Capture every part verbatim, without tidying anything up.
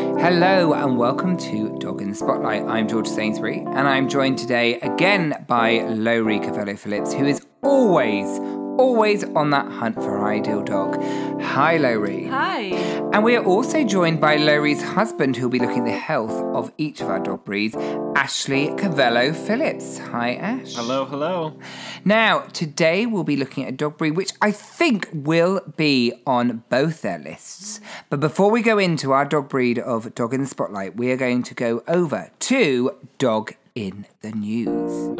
Hello and welcome to Dog in the Spotlight. I'm George Sainsbury and I'm joined today again by Lowry Cavello-Phillips, who is always, always on that hunt for her ideal dog. Hi, Lowry. Hi. And we are also joined by Lowry's husband, who will be looking at the health of each of our dog breeds, Ashley Cavello-Phillips. Hi, Ash. Hello, hello. Now, today we'll be looking at a dog breed which I think will be on both their lists. But before we go into our dog breed of Dog in the Spotlight, we are going to go over to Dog in the News.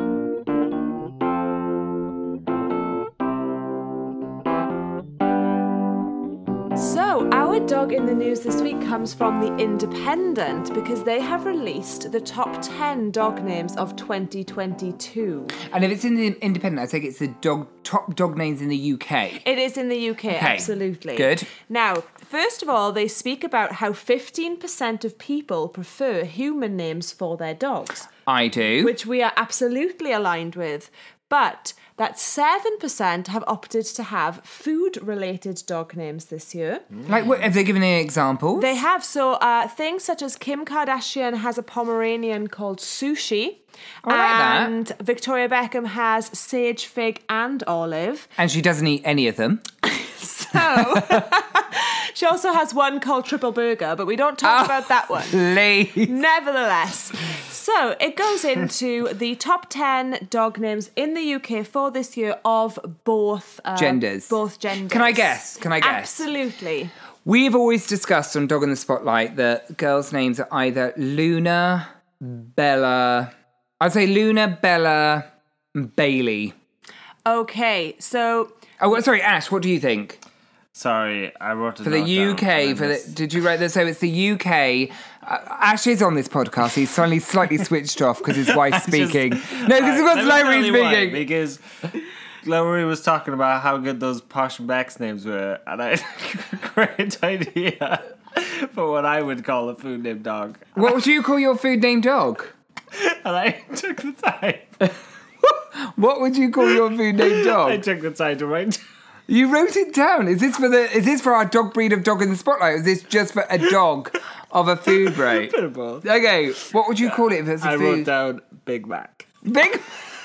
So, our dog in the news this week comes from The Independent because they have released the top ten dog names of twenty twenty-two. And if it's in the Independent, I think it's the dog top dog names in the U K. It is in the U K, Okay. absolutely. Good. Now, first of all, they speak about how fifteen percent of people prefer human names for their dogs, I do. which we are absolutely aligned with. But that seven percent have opted to have food-related dog names this year. Like, what, have they given any examples? They have. So uh, things such as Kim Kardashian has a Pomeranian called Sushi. I like that. And Victoria Beckham has Sage, Fig and Olive. And she doesn't eat any of them. So she also has one called Triple Burger, but we don't talk Oh, about that one. Please. Nevertheless, so it goes into the top ten dog names in the U K for this year of both uh, Genders. Both genders. Can I guess? Can I guess? Absolutely. We've always discussed on Dog in the Spotlight that girls' names are either Luna, Bella... I'd say Luna, Bella, and Bailey. Okay, so Oh, well, sorry, Ash, what do you think? Sorry, I wrote it For the note U down. K, I for the, missed- did you write this? So it's the U K. Uh, Ash is on this podcast. He's suddenly slightly switched off because his wife's speaking. no, because Alright, it's let me Lowry tell you why, speaking. Because Lowry was talking about how good those Posh and Beck's names were, and I had a great idea for what I would call a food named dog. What would you call your food named dog? And I took the time. What would you call your food named I dog? took the time to write. You wrote it down. Is this for the? Is this for our dog breed of Dog in the Spotlight? Or is this just for a dog of a food breed? Bit of both. Okay, what would you call it if it's a I food? wrote down Big Mac. Big.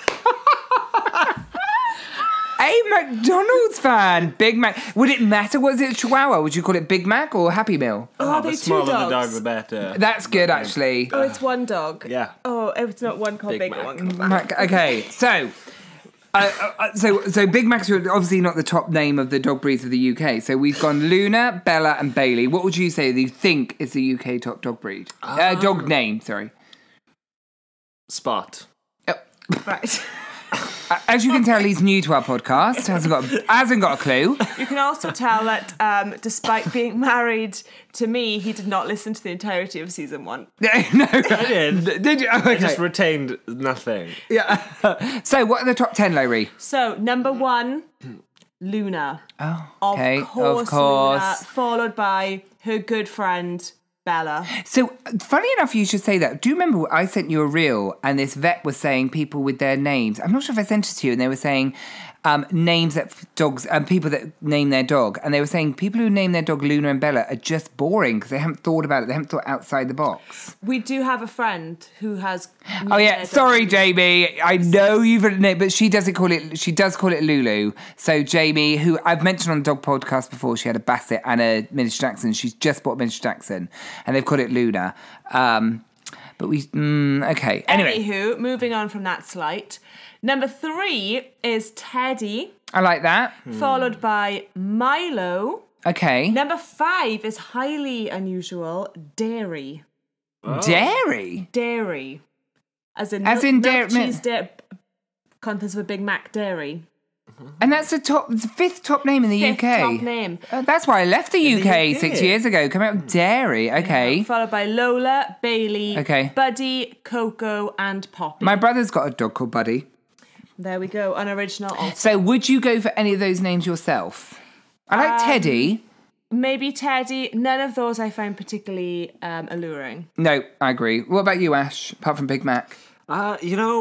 A McDonald's fan, Big Mac. Would it matter? Was it Chihuahua? Would you call it Big Mac or Happy Meal? oh, are the they two smaller dogs? the dog, the better. That's good, actually. Oh, it's one dog. Yeah. Oh, it's not one called Big Big, Mac. one called Mac. Mac. Okay, so. Uh, uh, so, so Big Mac's are obviously not the top name of the dog breeds of the U K. So we've gone Luna, Bella, and Bailey. What would you say that you think is the U K top dog breed? Uh, dog name, sorry. Spot. Oh. Right. Uh, As you can tell, he's new to our podcast. Hasn't got hasn't got a clue. You can also tell that um, despite being married to me, he did not listen to the entirety of season one. no, I did. did you? Oh, I okay. just retained nothing. Yeah. So, what are the top ten, Lowry? So, number one, Luna. Oh, Of okay. course, of course. Luna, followed by her good friend, Bella. So, funny enough, you should say that. Do you remember I sent you a reel and this vet was saying people with their names? I'm not sure if I sent it to you, and they were saying um, names that dogs and um, people that name their dog, and they were saying people who name their dog Luna and Bella are just boring because they haven't thought about it. They haven't thought outside the box. We do have a friend who has. Oh yeah, sorry, Jamie. I know you've written it, but she doesn't call it. She does call it Lulu. So Jamie, who I've mentioned on the dog podcast before, she had a Basset and a Miniature Dachshund. She's just bought a Miniature Dachshund, and they've called it Luna. Um, but we, mm, okay. Anyway, Anywho, moving on from that slight. Number three is Teddy, I like that. followed by Milo. Okay, Number five is highly unusual, Dairy. Dairy. Dairy. As in, As milk- in milk dairy- cheese, dairy. Contents of a Big Mac Dairy. And that's the top, the fifth top name in the Fifth U K. top name. Uh, that's why I left the U K U K. six years ago. Come out with Dairy. Okay. Followed by Lola, Bailey, Okay. Buddy, Coco, and Poppy. My brother's got a dog called Buddy. There we go, unoriginal also. So would you go for any of those names yourself? I like Um, Teddy. Maybe Teddy. None of those I find particularly um, alluring. No, I agree. What about you, Ash? Apart from Big Mac. Uh, you know,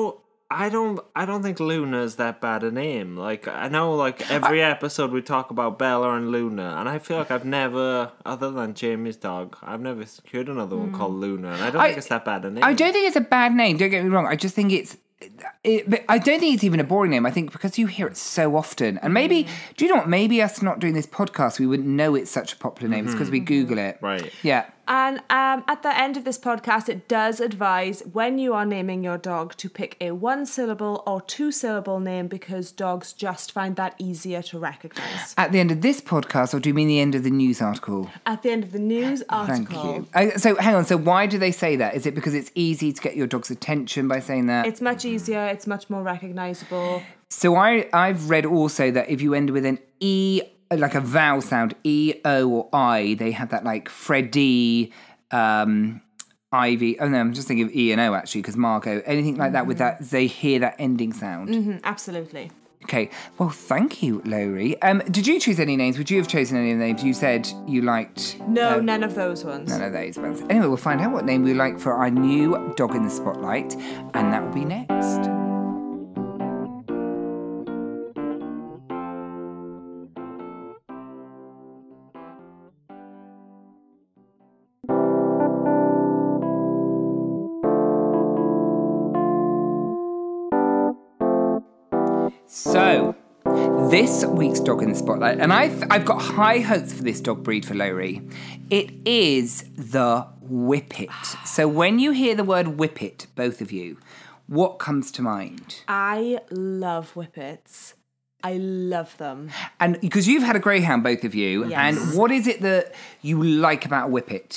I don't I don't think Luna is that bad a name. Like, I know, like, every I, episode we talk about Bella and Luna, and I feel like I've never, other than Jamie's dog, I've never heard another one mm. called Luna, and I don't I, think it's that bad a name. I don't think it's a bad name, don't get me wrong. I just think it's, it, but I don't think it's even a boring name. I think because you hear it so often, and maybe, mm. do you know what, maybe us not doing this podcast, we wouldn't know it's such a popular name. Mm-hmm. It's because we Google it. Right. Yeah. And um, at the end of this podcast, it does advise when you are naming your dog to pick a one-syllable or two-syllable name because dogs just find that easier to recognise. At the end of this podcast, or do you mean the end of the news article? At the end of the news article. Thank you. Uh, so hang on, so why do they say that? Is it because it's easy to get your dog's attention by saying that? It's much easier, it's much more recognisable. So I, I've read also that if you end with an E, like a vowel sound, E, O, or I, they have that like Freddie, um, Ivy. Oh no, I'm just thinking of E and O actually, because Margot, anything like mm-hmm. that with that, they hear that ending sound. Mm-hmm, absolutely. Okay, well, thank you, Lowry. Um, did you choose any names? Would you have chosen any of the names? You said you liked... No, um, none of those ones. None of those ones. Anyway, we'll find out what name we like for our new Dog in the Spotlight, and that will be next. So, this week's Dog in the Spotlight, and I've, I've got high hopes for this dog breed for Lowry. It is the Whippet. So when you hear the word Whippet, both of you, what comes to mind? I love Whippets. I love them. And because you've had a greyhound, both of you, yes. and what is it that you like about a Whippet?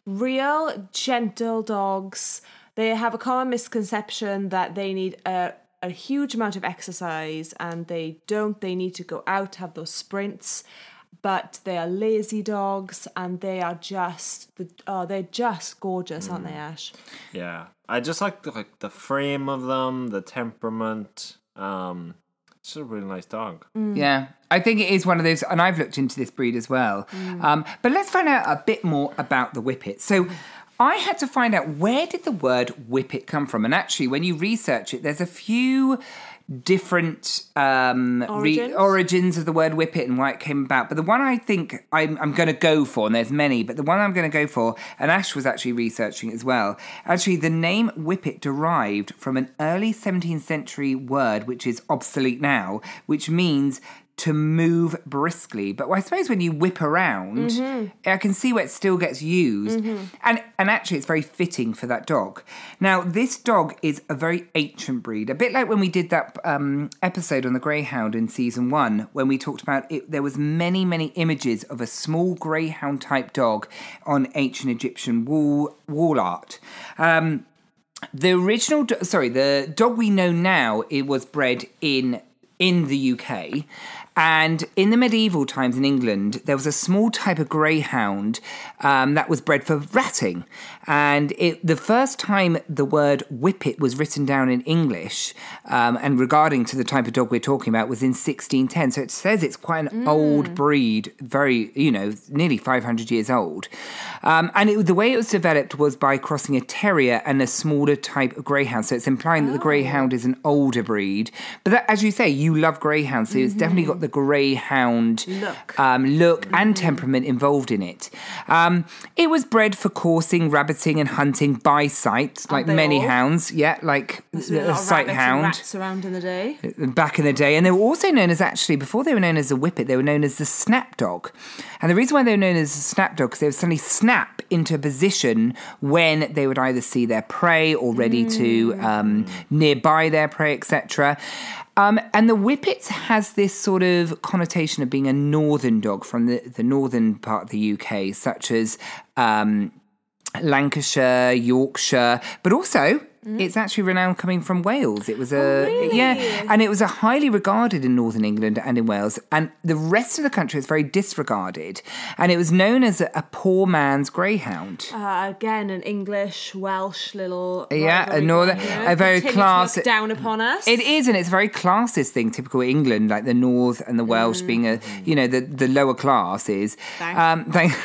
Real gentle dogs. They have a common misconception that they need a... a huge amount of exercise, and they don't. They need to go out, have those sprints, but they are lazy dogs, and they are just the oh, they're just gorgeous, mm. aren't they, Ash? Yeah, I just like the, like the frame of them, the temperament. Um, it's a really nice dog. Mm. Yeah, I think it is one of those, and I've looked into this breed as well. Mm. Um, but let's find out a bit more about the Whippet. So. I had to find out where did the word whippet come from. And actually, when you research it, there's a few different um, origins? Re- origins of the word whippet and why it came about. But the one I think I'm, I'm going to go for, and there's many, but the one I'm going to go for, and Ash was actually researching it as well, actually the name whippet derived from an early seventeenth century word, which is obsolete now, which means to move briskly. But I suppose when you whip around, mm-hmm. I can see where it still gets used. Mm-hmm. And and actually it's very fitting for that dog. Now, this dog is a very ancient breed. A bit like when we did that um, episode on the greyhound in season one, when we talked about it, there was many, many images of a small greyhound type dog on ancient Egyptian wall, wall art. Um, the original, do- sorry, the dog we know now, it was bred in in the U K. And in the medieval times in England, there was a small type of greyhound um, that was bred for ratting. And it, the first time the word whippet was written down in English, um, and regarding to the type of dog we're talking about, was in sixteen ten. So it says it's quite an mm. old breed, very, you know, nearly five hundred years old. Um, and it, the way it was developed was by crossing a terrier and a smaller type of greyhound. So it's implying oh. that the greyhound is an older breed. But that, as you say, you love greyhounds, so mm-hmm. it's definitely got the greyhound look, um, look mm-hmm. and temperament involved in it. Um, it was bred for coursing, rabbiting, and hunting by sight, like many all? hounds. Yeah, like a, a sight hound. Rats around in the day. Back in the day, and they were also known as actually before they were known as a whippet, they were known as the snap dog. And the reason why they were known as a snap dog because they would suddenly snap into a position when they would either see their prey or ready mm. to um, nearby their prey, et cetera. Um, and the Whippet has this sort of connotation of being a northern dog from the, the northern part of the U K, such as um, Lancashire, Yorkshire, but also mm. it's actually renowned coming from Wales. It was a oh, really? yeah, and it was a highly regarded in Northern England and in Wales, and the rest of the country is very disregarded. And it was known as a, a poor man's greyhound. Uh, again, an English, Welsh little yeah, a northern, a very class down upon us. It is, and it's a very classist thing, typical England, like the North and the Welsh mm. being a you know the the lower classes. Thanks. Um, thank,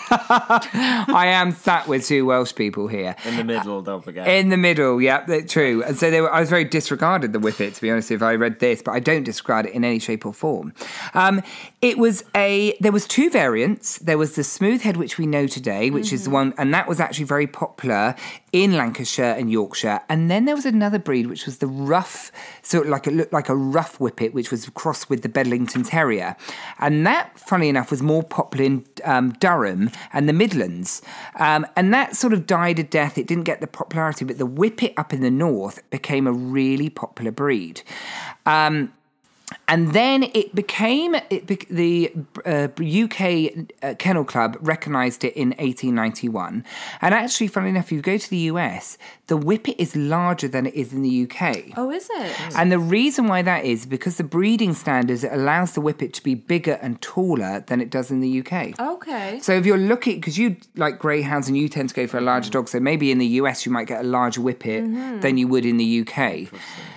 I am sat with two Welsh people here. In the middle, don't forget. In the middle, yeah, that's true. And so they were, I was very disregarded the Whippet, to be honest, if I read this, but I don't disregard it in any shape or form. Um, it was a, there was two variants. There was the smooth head, which we know today, which mm-hmm. is the one, and that was actually very popular in Lancashire and Yorkshire. And then there was another breed, which was the rough, sort of like it looked like a rough Whippet, which was crossed with the Bedlington Terrier. And that, funny enough, was more popular in um, Durham and the Midlands. Um, and that sort of died a death. It didn't get the popularity, but the Whippet up in the north became a really popular breed. Um, And then it became, it be, the uh, U K uh, Kennel Club recognised it in eighteen ninety-one. And actually, funnily enough, if you go to the U S, the Whippet is larger than it is in the U K. Oh, is it? And the reason why that is because the breeding standards, it allows the Whippet to be bigger and taller than it does in the U K. Okay. So if you're looking, because you like greyhounds and you tend to go for a larger dog, so maybe in the U S you might get a larger Whippet mm-hmm. than you would in the U K.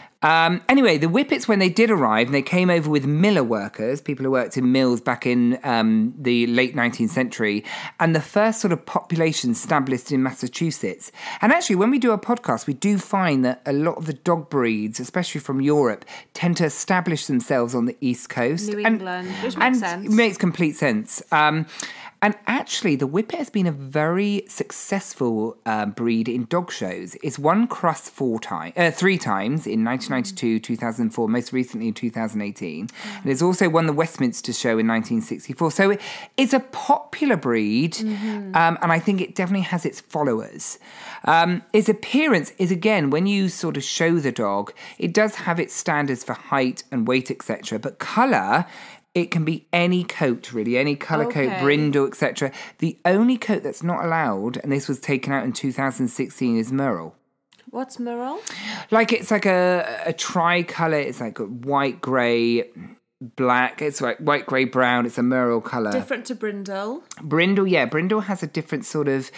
Um, anyway, the Whippets, when they did arrive, they came over with miller workers, people who worked in mills back in um, the late nineteenth century, and the first sort of population established in Massachusetts. And actually, when we do a podcast, we do find that a lot of the dog breeds, especially from Europe, tend to establish themselves on the East Coast. New and, England, which makes and sense. It makes complete sense. Um, And actually, the Whippet has been a very successful uh, breed in dog shows. It's won Crufts four time, uh, three times in nineteen ninety-two, two thousand four, most recently in two thousand eighteen. Mm. And it's also won the Westminster Show in nineteen sixty-four. So it, it's a popular breed, mm-hmm. um, and I think it definitely has its followers. Um, its appearance is, again, when you sort of show the dog, it does have its standards for height and weight, et cetera. But colour... It can be any coat, really, any colour okay. coat, brindle, et cetera. The only coat that's not allowed, and this was taken out in two thousand sixteen, is merle. What's merle? Like it's like a, a tricolour. It's like a white, grey, black. It's like white, grey, brown. It's a merle colour. Different to brindle. Brindle, yeah. Brindle has a different sort of...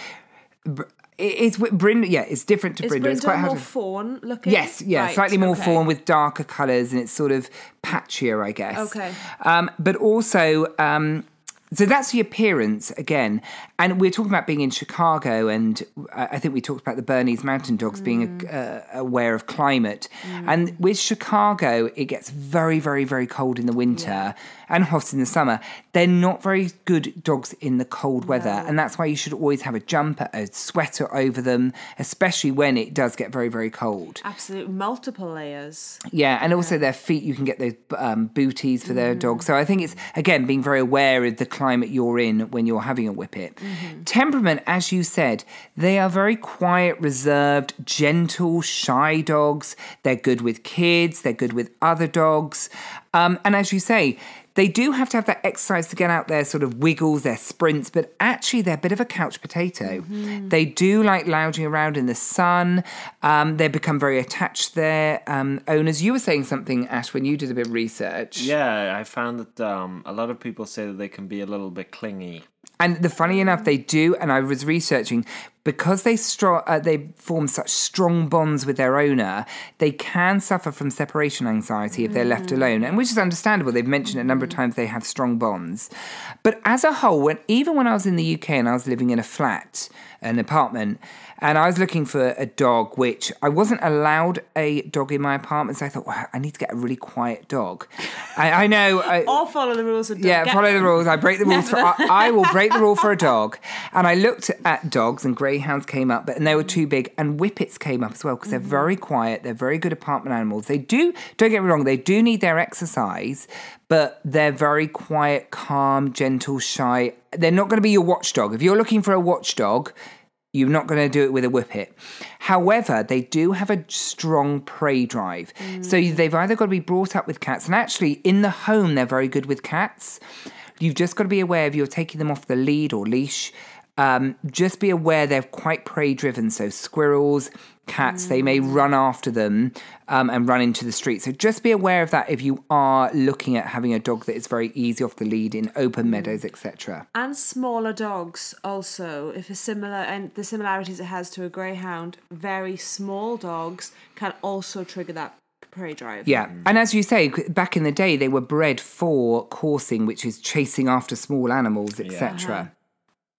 It's brindle, yeah. It's different to Is brindle. brindle It's quite more hard to... fawn looking? Yes, yeah, right, slightly more okay. fawn with darker colours, and it's sort of patchier, I guess. Okay. Um, but also, um, so that's the appearance again. And we're talking about being in Chicago, and I think we talked about the Bernese Mountain Dogs mm. being uh, aware of climate. Mm. And with Chicago, it gets very, very, very cold in the winter. Yeah. And hot in the summer. They're not very good dogs in the cold weather. No. And that's why you should always have a jumper, a sweater over them, especially when it does get very, very cold. Absolutely. Multiple layers. Yeah, and also yeah. their feet, you can get those um, booties for mm. their dogs. So I think it's, again, being very aware of the climate you're in when you're having a Whippet. Mm-hmm. Temperament, as you said, they are very quiet, reserved, gentle, shy dogs. They're good with kids. They're good with other dogs. Um, and as you say, they do have to have that exercise to get out their sort of wiggles, their sprints, but actually they're a bit of a couch potato. Mm-hmm. They do like lounging around in the sun. Um, they become very attached to their um, owners. You were saying something, Ash, when you did a bit of research. Yeah, I found that um, a lot of people say that they can be a little bit clingy. And the funny enough, they do, and I was researching, because they stro- uh, they form such strong bonds with their owner, they can suffer from separation anxiety if they're mm. left alone, and which is understandable. They've mentioned a number of times they have strong bonds. But as a whole, when even when I was in the U K and I was living in a flat, an apartment, and I was looking for a dog, which I wasn't allowed a dog in my apartment, so I thought, wow, I need to get a really quiet dog. I, I know. I, or follow the rules of dog. Yeah, follow the rules. I break the rules. for I, I will break the rule for a dog. And I looked at dogs, and greyhounds came up, but and they were too big, and whippets came up as well, because they're mm-hmm. very quiet. They're very good apartment animals. They do, don't get me wrong, they do need their exercise, but they're very quiet, calm, gentle, shy. They're not going to be your watchdog. If you're looking for a watchdog, you're not going to do it with a whippet. However, they do have a strong prey drive. Mm. So they've either got to be brought up with cats, and actually in the home they're very good with cats. You've just got to be aware if you're taking them off the lead or leash. Um, just be aware they're quite prey driven. So squirrels, cats, mm. they may run after them um, and run into the street. So just be aware of that if you are looking at having a dog that is very easy off the lead in open meadows, et cetera. And smaller dogs also, if a similar, and the similarities it has to a greyhound, very small dogs can also trigger that prey drive. Yeah, and as you say, back in the day, they were bred for coursing, which is chasing after small animals, et cetera. Yeah. Uh-huh.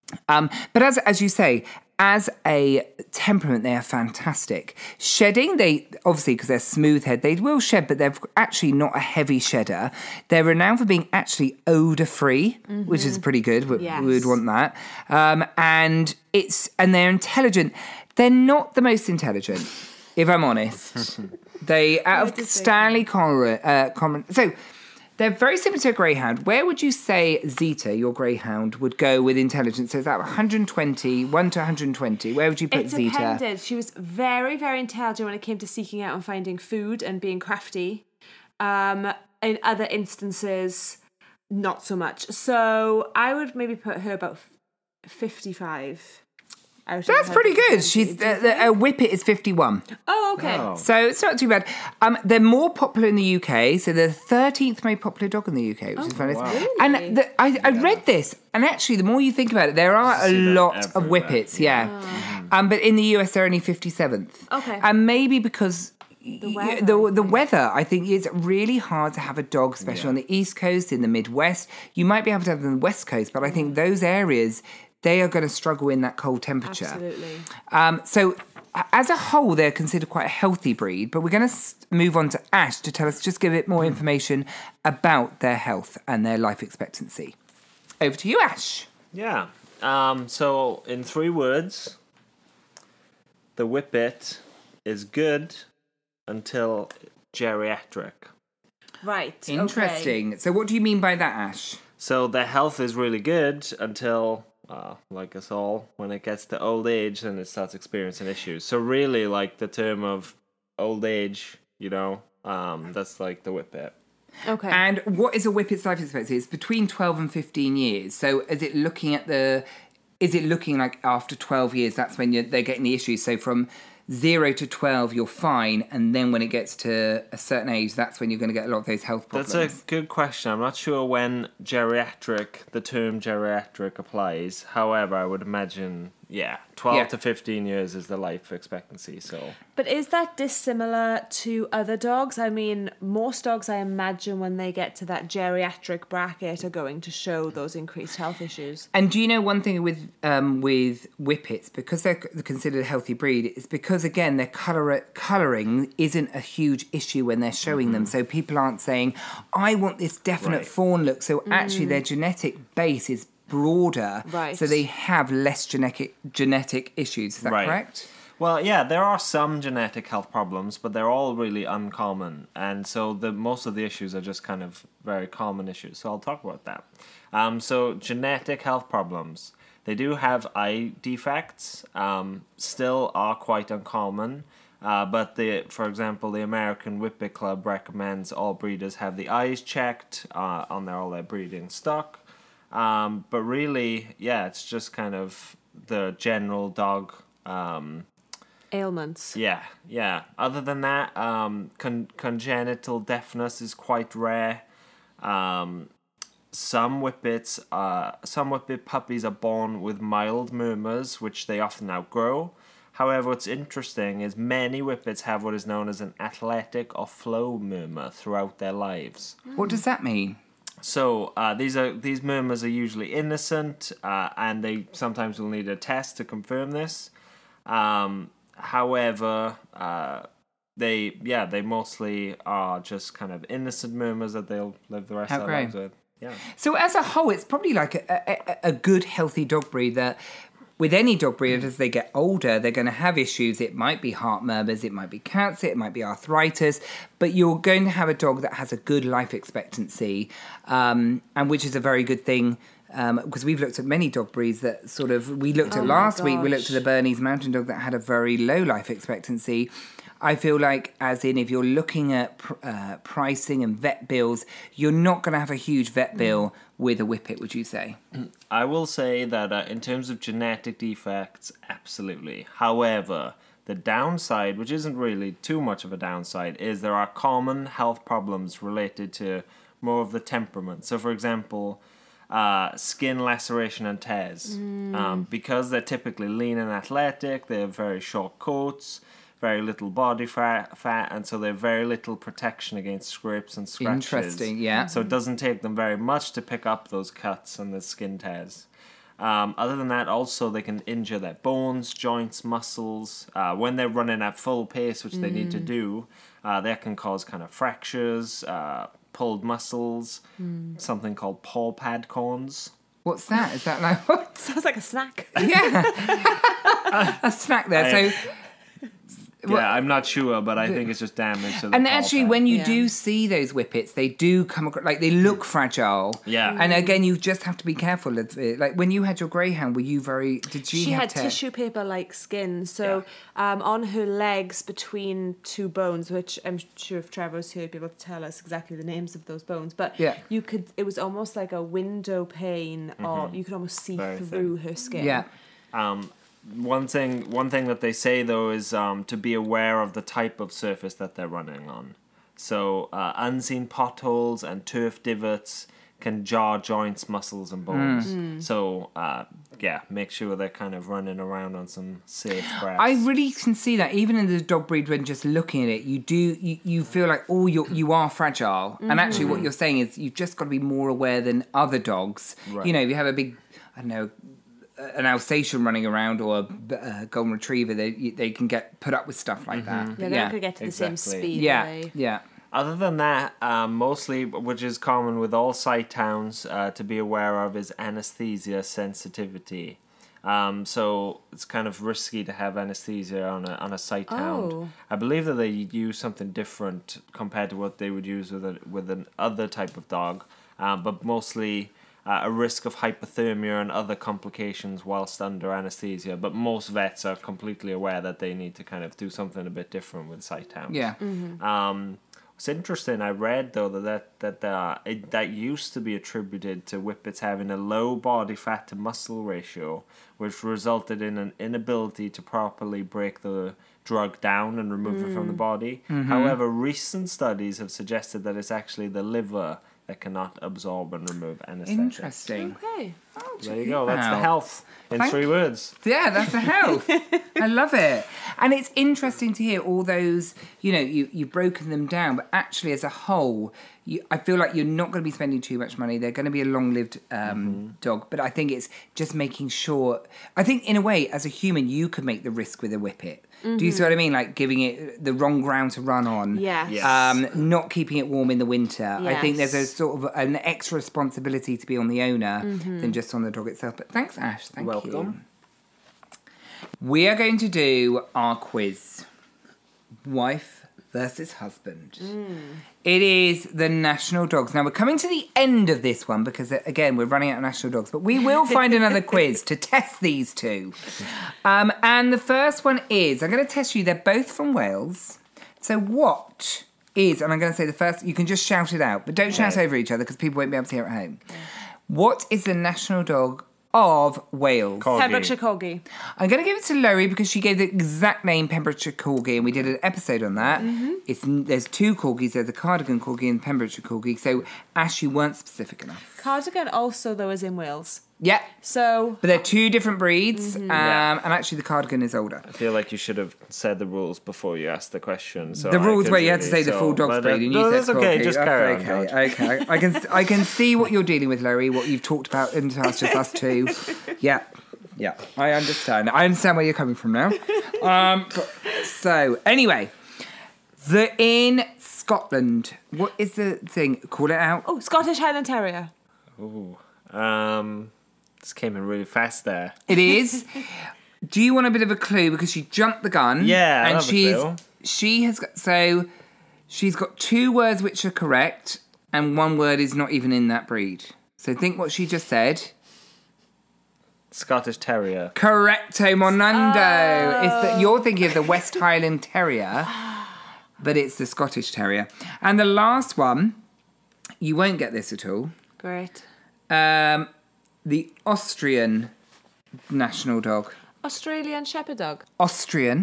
Um, but as as you say, as a temperament, they are fantastic. Shedding, they obviously, because they're smooth head, they will shed, but they're actually not a heavy shedder. They're renowned for being actually odour free, mm-hmm. which is pretty good. We, yes. we would want that. Um, and it's and they're intelligent. They're not the most intelligent, if I'm honest. They out of Stanley Conran, uh, Conran. So. They're very similar to a greyhound. Where would you say Zeta, your greyhound, would go with intelligence? So is that one hundred twenty, one to one hundred twenty? Where would you put it Zeta? It depended. She was very, very intelligent when it came to seeking out and finding food and being crafty. Um, in other instances, not so much. So I would maybe put her about fifty-five. Out That's of pretty good. She's the, the, a Whippet is fifty-one. Oh, okay. Oh. So it's not too bad. Um, they're more popular in the U K. So they're the thirteenth most popular dog in the U K, which oh, is funny. Wow. Really? And the, I, I read this, and actually, the more you think about it, there are a lot of Whippets. Yeah. yeah. Um, but in the U S, they're only fifty-seventh. Okay. And maybe because. The weather. The, the weather, I think, is really hard to have a dog, especially yeah. on the East Coast, in the Midwest. You might be able to have them on the West Coast, but I think those areas, they are going to struggle in that cold temperature. Absolutely. Um, so, as a whole, they're considered quite a healthy breed, but we're going to move on to Ash to tell us, just give a bit more information about their health and their life expectancy. Over to you, Ash. Yeah. Um, so, in three words, the Whippet is good until geriatric. Right. Interesting. Okay. So what do you mean by that, Ash? So their health is really good until, uh, like us all, when it gets to old age, then it starts experiencing issues. So really, like, the term of old age, you know, um, that's like the Whippet. Okay. And what is a Whippet's life expectancy? It's between twelve and fifteen years. So is it looking at the... Is it looking like after twelve years, that's when you're, they're getting the issues? So from zero to twelve, you're fine, and then when it gets to a certain age, that's when you're going to get a lot of those health problems. That's a good question. I'm not sure when geriatric, the term geriatric applies. However, I would imagine, yeah, twelve yeah. to fifteen years is the life expectancy. So, but is that dissimilar to other dogs? I mean, most dogs, I imagine, when they get to that geriatric bracket, are going to show those increased health issues. And do you know one thing with um, with Whippets, because they're considered a healthy breed, it's because, again, their colour colouring isn't a huge issue when they're showing mm-hmm. them. So people aren't saying, I want this definite right. fawn look. So mm. actually their genetic base is broader, right. so they have less genetic genetic issues. Is that right. correct? Well, yeah, there are some genetic health problems, but they're all really uncommon, and so the most of the issues are just kind of very common issues. So I'll talk about that. Um, so genetic health problems, they do have eye defects. Um, still are quite uncommon. Uh, but the, for example, the American Whippet Club recommends all breeders have the eyes checked uh, on their all their breeding stock. Um, but really, yeah, it's just kind of the general dog um, ailments. Yeah, yeah. Other than that, um, con- congenital deafness is quite rare. Um, some whippets, uh, some whippet puppies are born with mild murmurs, which they often outgrow. However, what's interesting is many whippets have what is known as an athletic or flow murmur throughout their lives. What does that mean? So uh, these are these murmurs are usually innocent, uh, and they sometimes will need a test to confirm this. Um, however, uh, they yeah they mostly are just kind of innocent murmurs that they'll live the rest How of their great. lives with. Yeah. So as a whole, it's probably like a, a, a good, healthy dog breed that. With any dog breed, as they get older, they're going to have issues. It might be heart murmurs, it might be cancer, it might be arthritis, but you're going to have a dog that has a good life expectancy, um, and which is a very good thing, because um, we've looked at many dog breeds that sort of, we looked at oh last week, we looked at the Bernese Mountain Dog that had a very low life expectancy. I feel like, as in, if you're looking at pr- uh, pricing and vet bills, you're not going to have a huge vet bill with a Whippet, would you say? I will say that uh, in terms of genetic defects, absolutely. However, the downside, which isn't really too much of a downside, is there are common health problems related to more of the temperament. So, for example, uh, skin laceration and tears. Mm. Um, because they're typically lean and athletic, they have very short coats, very little body fat, fat, and so they have very little protection against scrapes and scratches. Interesting, yeah. So it doesn't take them very much to pick up those cuts and the skin tears. Um, other than that, also they can injure their bones, joints, muscles. Uh, when they're running at full pace, which they need to do, uh, that can cause kind of fractures, uh, pulled muscles, mm. something called paw pad corns. What's that? Is that like what? Sounds like a snack. Yeah, a snack there. I, so. Yeah, well, I'm not sure, but I think it's just damage to the And actually, pad. when you yeah. do see those whippets, they do come across, like, they look fragile. Yeah. And again, you just have to be careful of it. Like, when you had your greyhound, were you very, did she, She have had to... tissue paper like skin, so um, on her legs between two bones, which I'm sure if Trevor's here, he'd be able to tell us exactly the names of those bones. But Yeah. you could, it was almost like a window pane, mm-hmm. or you could almost see Very through thin. her skin. Yeah. Um, one thing, one thing that they say though is um, to be aware of the type of surface that they're running on. So uh, unseen potholes and turf divots can jar joints, muscles, and bones. Mm. So uh, yeah, make sure they're kind of running around on some safe grass. I really can see that even in the dog breed, when just looking at it, you do you, you feel like oh you you are fragile, mm-hmm. and actually what you're saying is you've just got to be more aware than other dogs. Right. You know, if you have a big, I don't know, an Alsatian running around or a, a golden retriever, they they can get put up with stuff like mm-hmm. that. Yeah, they're yeah. not going to get to the Exactly. same speed. Yeah, They? yeah. Other than that, um, mostly, which is common with all sight hounds uh, to be aware of, is anesthesia sensitivity. Um, so it's kind of risky to have anesthesia on a on a sight Oh. hound. I believe that they use something different compared to what they would use with a, with an other type of dog, um, but mostly uh, a risk of hypothermia and other complications whilst under anesthesia. But most vets are completely aware that they need to kind of do something a bit different with sight hounds. Yeah. Mm-hmm. Um, it's interesting. I read though that that that, uh, it, that used to be attributed to whippets having a low body fat to muscle ratio, which resulted in an inability to properly break the drug down and remove it from the body. Mm-hmm. However, recent studies have suggested that it's actually the liver that cannot absorb and remove anesthetic. Interesting. Okay. Oh, There you go. That's wow. the health in Thank three you. words. Yeah, that's the health. I love it. And it's interesting to hear all those, you know, you, you've broken them down, but actually as a whole, you, I feel like you're not going to be spending too much money. They're going to be a long-lived um, mm-hmm. dog. But I think it's just making sure, I think in a way, as a human, you can make the risk with a whippet. Mm-hmm. Do you see what I mean? Like giving it the wrong ground to run on. Yes. Yes. Um, not keeping it warm in the winter. I think there's a Yes. sort of an extra responsibility to be on the owner Mm-hmm. than just on the dog itself. But thanks, Ash. Thank Welcome. you. We are going to do our quiz. Wife versus husband. Mm. It is the national dogs. Now, we're coming to the end of this one because, again, we're running out of national dogs. But we will find another quiz to test these two. Um, and the first one is, I'm going to test you. They're both from Wales. So what is, and I'm going to say the first, you can just shout it out. But don't shout Right. over each other because people won't be able to hear at home. What is the national dog of Wales? Corgi. Pembrokeshire Corgi. I'm going to give it to Lori because she gave the exact name Pembrokeshire Corgi, and we did an episode on that. Mm-hmm. It's there's two corgis. There's a Cardigan Corgi and Pembrokeshire Corgi. So Ash, you weren't specific enough. Cardigan also, though, is in Wales. Yeah, So but they're two different breeds, um, Yeah. and actually the Cardigan is older. I feel like you should have said the rules before you asked the question. So The I rules could where you had to really- say the so- full dog's but, uh, breed, and you no, said that's okay. Corgi. Just That's carry on. okay. George. Okay, I can I can see what you're dealing with, Lori. What you've talked about in the past, just us two. Yeah, yeah, I understand. I understand where you're coming from now. Um, so anyway, the in Scotland. What is the thing? Call it out. Oh, Scottish Highland Terrier. Ooh. Um, this came in really fast there. It is. Do you want a bit of a clue because she jumped the gun? Yeah, I and love a she's clue. she has got so she's got two words which are correct and one word is not even in that breed. So think what she just said. Scottish Terrier. Correcto, Monando. It's the, you're thinking of the West Highland Terrier, but it's the Scottish Terrier. And the last one, you won't get this at all. Great. Um, the Austrian national dog. Australian Shepherd Dog. Austrian.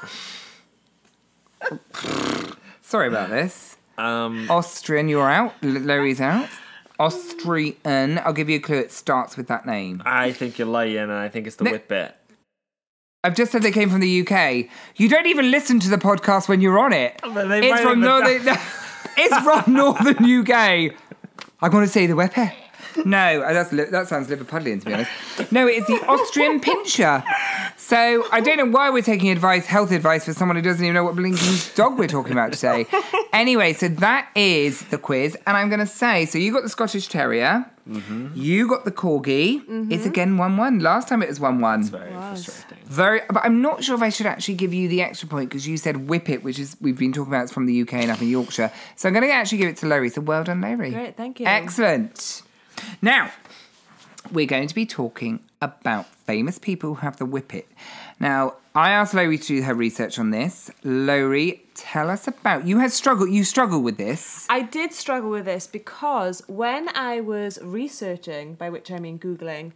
Sorry about this. Um, Austrian, you're out. L- Larry's out. Austrian. I'll give you a clue. It starts with that name. I think you're lying, and I think it's the No. Whippet. I've just said they came from the U K. You don't even listen to the podcast when you're on it. But they It's might from have been northern. It's from northern U K. I'm going to say the Whippet. No, that's li- that sounds Liverpudlian, to be honest. No, it's the Austrian Pinscher. So I don't know why we're taking advice, health advice, for someone who doesn't even know what blinking dog we're talking about today. Anyway, so that is the quiz, and I'm going to say, so you got the Scottish Terrier, mm-hmm. you got the Corgi. Mm-hmm. It's again one one. Last time it was one one. It's very frustrating. Very, but I'm not sure if I should actually give you the extra point because you said Whippet, which is we've been talking about. It's from the U K and up in Yorkshire. So I'm going to actually give it to Laurie. So well done, Laurie. Great, thank you. Excellent. Now, we're going to be talking about famous people who have the Whippet. Now, I asked Laurie to do her research on this. Laurie, tell us about... You had struggled... You struggled with this. I did struggle with this because when I was researching, by which I mean Googling,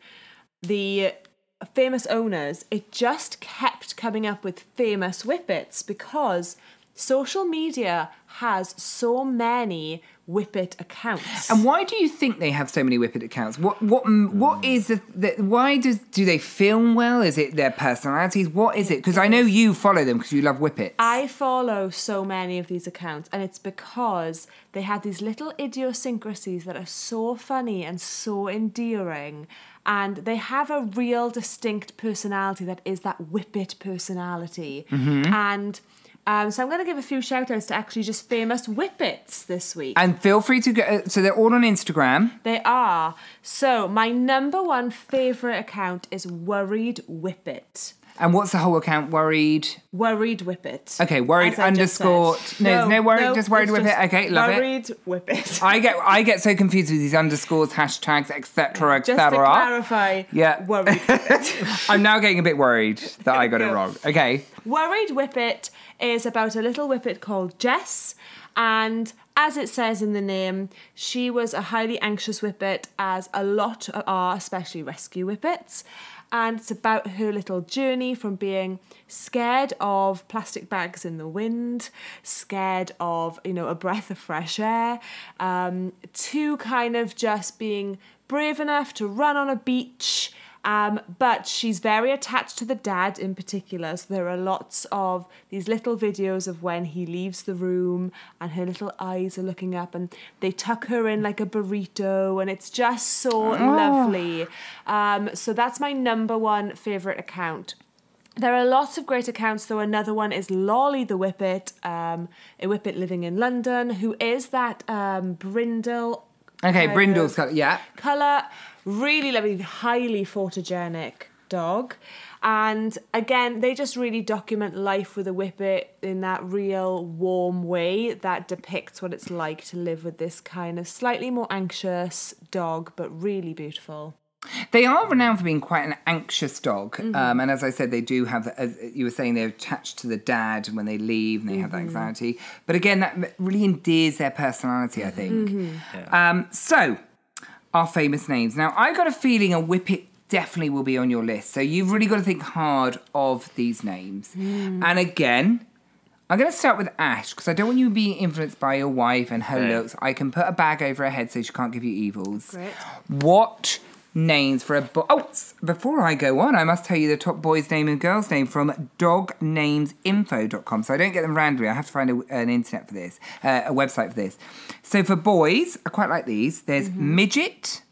the famous owners, it just kept coming up with famous Whippets because social media has so many Whippet accounts. And why do you think they have so many Whippet accounts? What what what is the, the why does do they film well? Is it their personalities? What is it? Because I know you follow them because you love Whippets. I follow so many of these accounts, and it's because they have these little idiosyncrasies that are so funny and so endearing, and they have a real distinct personality that is that Whippet personality. Mm-hmm. And Um, so I'm going to give a few shout-outs to actually just famous Whippets this week. And feel free to go... So they're all on Instagram. They are. So my number one favourite account is Worried Whippet. And what's the whole account? Worried... Worried Whippet. Okay, worried underscore... No, no, no worried, no, just worried Whippet. Okay, love worried it. Worried Whippet. I get I get so confused with these underscores, hashtags, et cetera, et cetera. Just to clarify, yeah. Worried Whippet. I'm now getting a bit worried that I got it wrong. Okay. Worried Whippet is about a little Whippet called Jess, and as it says in the name, she was a highly anxious Whippet, as a lot are, especially rescue Whippets. And it's about her little journey from being scared of plastic bags in the wind, scared of, you know, a breath of fresh air, um, to kind of just being brave enough to run on a beach. Um, but she's very attached to the dad in particular. So there are lots of these little videos of when he leaves the room and her little eyes are looking up and they tuck her in like a burrito and it's just so oh. lovely. Um, so that's my number one favourite account. There are lots of great accounts, though. Another one is Lolly the Whippet, um, a Whippet living in London, who is that um, brindle... Okay, brindle's colour, yeah. Colour, really lovely, highly photogenic dog. And again, they just really document life with a Whippet in that real warm way that depicts what it's like to live with this kind of slightly more anxious dog, but really beautiful. They are renowned for being quite an anxious dog. Mm-hmm. Um, and as I said, they do have, as you were saying, they're attached to the dad when they leave and they mm-hmm. have that anxiety. But again, that really endears their personality, I think. Mm-hmm. Yeah. Um, so, our famous names. Now, I got a feeling a Whippet definitely will be on your list. So you've really got to think hard of these names. Mm. And again, I'm going to start with Ash, because I don't want you to be influenced by your wife and her okay. looks. I can put a bag over her head so she can't give you evils. Great. What... names for a boy. Oh, before I go on, I must tell you the top boy's name and girl's name from dog names info dot com. So I don't get them randomly. I have to find a, an internet for this, uh, a website for this. So for boys, I quite like these. There's mm-hmm. Midget,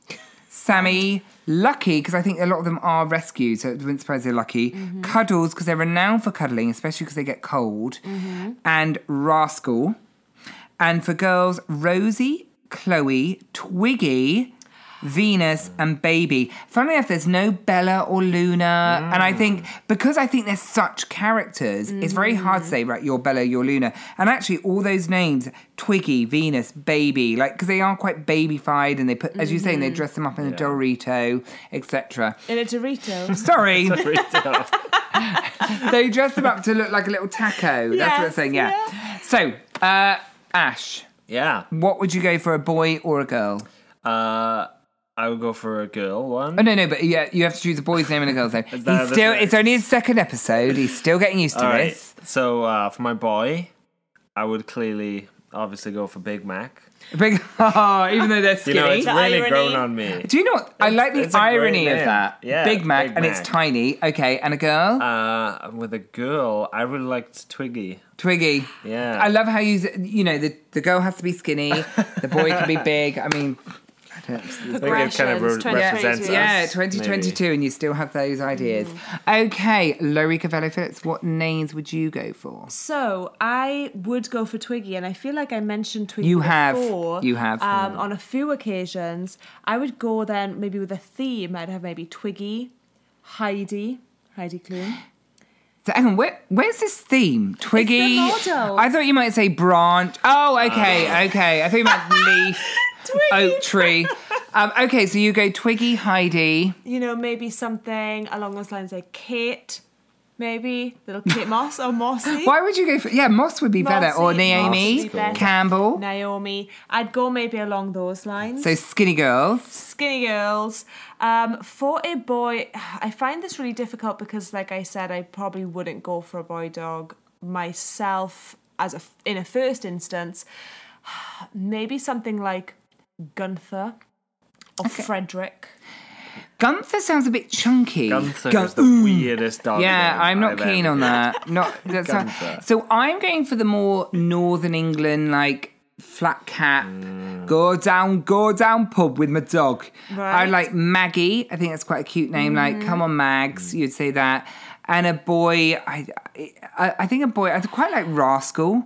Sammy, Lucky, because I think a lot of them are rescued, so it wouldn't surprise they're lucky. Mm-hmm. Cuddles, because they're renowned for cuddling, especially because they get cold. Mm-hmm. And Rascal. And for girls, Rosie, Chloe, Twiggy, Venus and Baby. Funnily enough, there's no Bella or Luna. Mm. And I think, because I think they're such characters, mm. it's very hard to say, right, you're Bella, you're Luna. And actually, all those names, Twiggy, Venus, Baby, like, because they are quite babyfied and they put, mm-hmm. as you're saying, they dress them up in yeah. a Dorito, et cetera. In a Dorito. Sorry. Dorito. They dress them up to look like a little taco. That's yes, what I'm saying, yeah. yeah. So, uh, Ash. Yeah. What would you go for, a boy or a girl? Uh... I would go for a girl one. Oh, no, no, but yeah, you have to choose a boy's name and a girl's name. He's still, it's only his second episode. He's still getting used to All right. this. So uh, for my boy, I would clearly, obviously go for Big Mac. Big, oh, even though they're skinny. You know, it's the really irony. grown on me. Do you know what? I it's, like the irony of that. Yeah, Big Mac, Big and Mac. it's tiny. Okay, and a girl? Uh, with a girl, I really liked Twiggy. Twiggy. Yeah. I love how you, you know, the, the girl has to be skinny, the boy can be big. I mean... I think it kind of re- Progressions, represents us. Yeah, twenty twenty-two, maybe. and you still have those ideas. Okay, Laurie Cavallo Phillips, what names would you go for? So I would go for Twiggy, and I feel like I mentioned Twiggy You have. before. You have. Um, on a few occasions. I would go then maybe with a theme. I'd have maybe Twiggy, Heidi, Heidi Klum. So, hang on, where, where's this theme? Twiggy? It's the models. I thought you might say branch. Oh, okay, okay. I thought you meant leaf, oak tree. Um, okay, so you go Twiggy, Heidi. You know, maybe something along those lines like Kate, maybe little Kate Moss or Mossy. Why would you go for... Yeah, Moss would be better. Or Mossy, Naomi, Moss would be better. Campbell. Naomi. I'd go maybe along those lines. So skinny girls. Skinny girls. Um, for a boy, I find this really difficult because, like I said, I probably wouldn't go for a boy dog myself as a, in a first instance. Maybe something like Gunther or Frederick. Gunther sounds a bit chunky. Gunther Gun- is the weirdest dog. Yeah, name I'm not I've keen ever on heard. that. Not that's not, Gunther. so I'm going for the more Northern England, like flat cap, Mm. go down, go down pub with my dog. Right. I like Maggie. I think that's quite a cute name. Like, come on, Mags. You'd say that. And a boy, I, I, I think a boy. I quite like Rascal.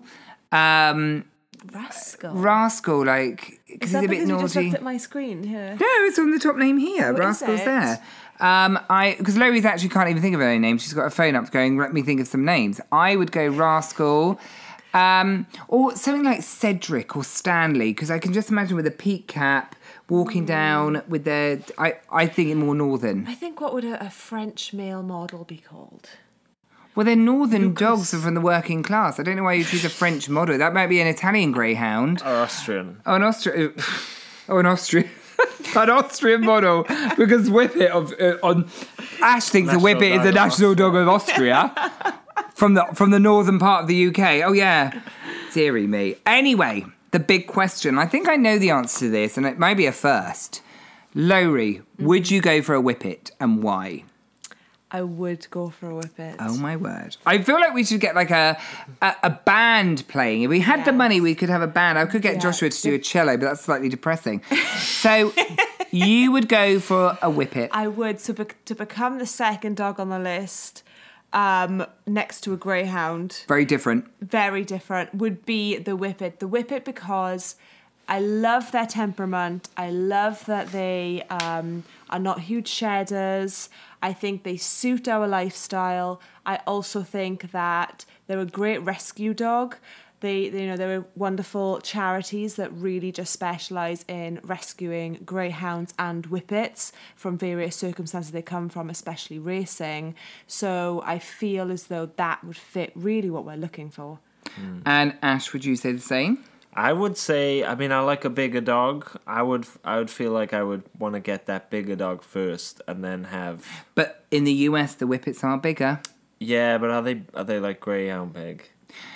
Um, Rascal. Rascal, like because Is he's that a bit because you just naughty. looked at my screen here? No, it's on the top name here. What is Rascal's it? there. Um, I because Lois actually can't even think of her own name. She's got her phone up going, let me think of some names. I would go Rascal. Um, or something like Cedric or Stanley, because I can just imagine with a peak cap walking down with their I, I think it more northern. I think what would a, a French male model be called? Well, they're northern dogs are from the working class. I don't know why you choose a French model. That might be an Italian greyhound. Or Austrian. Oh, an Austrian. Oh, an Austrian. An Austrian model, because Whippet of uh, on Ash thinks a National Whippet is dog a of national dog of Austria from the from the northern part of the U K. Oh yeah, dearie me. Anyway, the big question. I think I know the answer to this, and it might be a first. Lowry, Mm-hmm. would you go for a Whippet, and why? I would go for a Whippet. Oh my word! I feel like we should get like a a, a band playing. If we had the Yes. money, we could have a band. I could get Yeah. Joshua to do a cello, but that's slightly depressing. So you would go for a Whippet. I would to be- to become the second dog on the list, um, next to a greyhound. Very different. Very different. Would be the Whippet. The Whippet because I love their temperament. I love that they um, are not huge shedders. I think they suit our lifestyle. I also think that they're a great rescue dog. They, they, you know, there are wonderful charities that really just specialise in rescuing greyhounds and whippets from various circumstances they come from, especially racing. So I feel as though that would fit really what we're looking for. And Ash, would you say the same? I would say, I mean, I like a bigger dog. I would, I would feel like I would want to get that bigger dog first, and then have. But in the U S, the Whippets are bigger. Yeah, but are they, are they like greyhound big?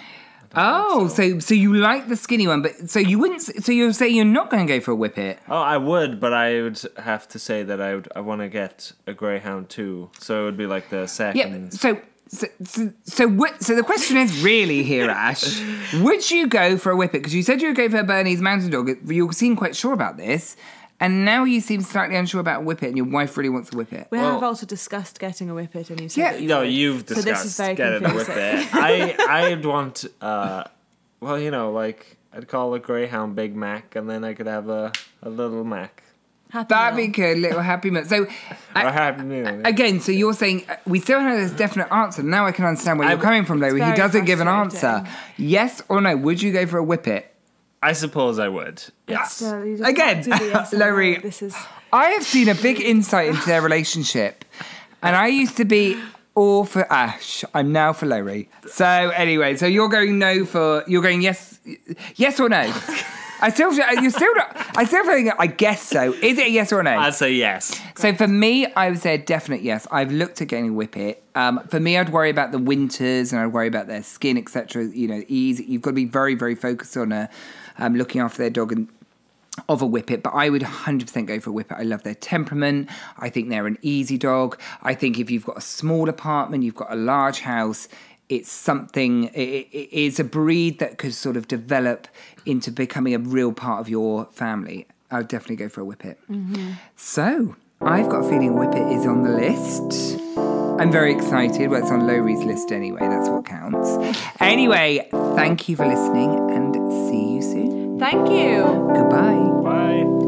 Oh, so. so you like the skinny one, but so you wouldn't. So you're saying you're not going to go for a Whippet? Oh, I would, but I would have to say that I would, I want to get a greyhound too. So it would be like the Yeah. second. So. So, so, so, what, so the question is really here, Ash. Would you go for a Whippet? Because you said you would go for a Bernese Mountain Dog. You seem quite sure about this. And now you seem slightly unsure about a Whippet, and your wife really wants a Whippet. We Well- have also discussed getting a Whippet, and you said Yeah. that you No, would. you've So discussed this is very getting a confusing. Whippet. I, I'd want, uh, well, you know, like I'd call a greyhound Big Mac, and then I could have a, a little Mac. Happy That'd be Meal. good, little happy meal. So, Or uh, Happy Meal. yeah. again, so you're saying uh, we still don't have this definite answer. Now I can understand where you're I- coming from, It's Larry. He very doesn't give an frustrating. answer. Yes or no? Would you go for a Whippet? I suppose I would. Yes. So you just Again, do the yes or no. Larry. This is I have seen a big insight into their relationship, and I used to be all for Ash. I'm now for Larry. So anyway, so you're going no for you're going yes, yes or no. I still, you're still not. I still think I guess so. Is it a yes or a no? I'd say yes. So for me, I would say a definite yes. I've looked at getting a Whippet. Um, for me, I'd worry about the winters and I'd worry about their skin, et cetera. You know, easy. You've got to be very, very focused on uh, um, looking after their dog and of a Whippet. But I would one hundred percent go for a Whippet. I love their temperament. I think they're an easy dog. I think if you've got a small apartment, you've got a large house, it's something, it, it is a breed that could sort of develop into becoming a real part of your family. I would definitely go for a Whippet. Mm-hmm. So, I've got a feeling Whippet is on the list. I'm very excited. Well, it's on Lowry's list anyway. That's what counts. Anyway, thank you for listening and see you soon. Thank you. Goodbye. Bye.